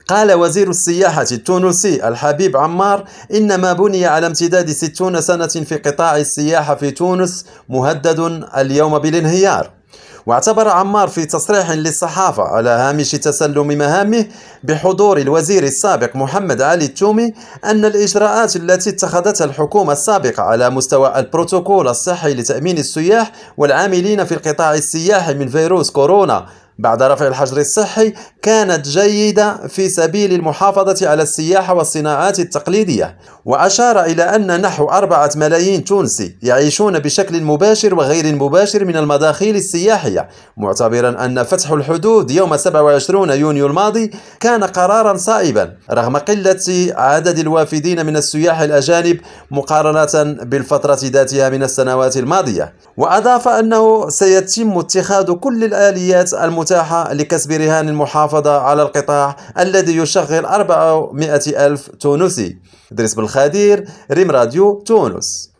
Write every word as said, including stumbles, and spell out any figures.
قال وزير السياحة التونسي الحبيب عمار: إن ما بني على امتداد ستون سنة في قطاع السياحة في تونس مهدد اليوم بالانهيار. واعتبر عمار في تصريح للصحافة على هامش تسلم مهامه بحضور الوزير السابق محمد علي التومي أن الإجراءات التي اتخذتها الحكومة السابقة على مستوى البروتوكول الصحي لتأمين السياح والعاملين في القطاع السياحي من فيروس كورونا بعد رفع الحجر الصحي كانت جيدة في سبيل المحافظة على السياحة والصناعات التقليدية. وأشار إلى أن نحو أربعة ملايين تونسي يعيشون بشكل مباشر وغير مباشر من المداخيل السياحية، معتبرا أن فتح الحدود يوم سبعة وعشرين يونيو الماضي كان قرارا صائبا رغم قلة عدد الوافدين من السياح الأجانب مقارنة بالفترة ذاتها من السنوات الماضية. وأضاف أنه سيتم اتخاذ كل الآليات المتاحة لكسب رهان المحافظة على القطاع الذي يشغل أربعمائة ألف تونسي. إدريس بالخدير، ريم راديو تونس.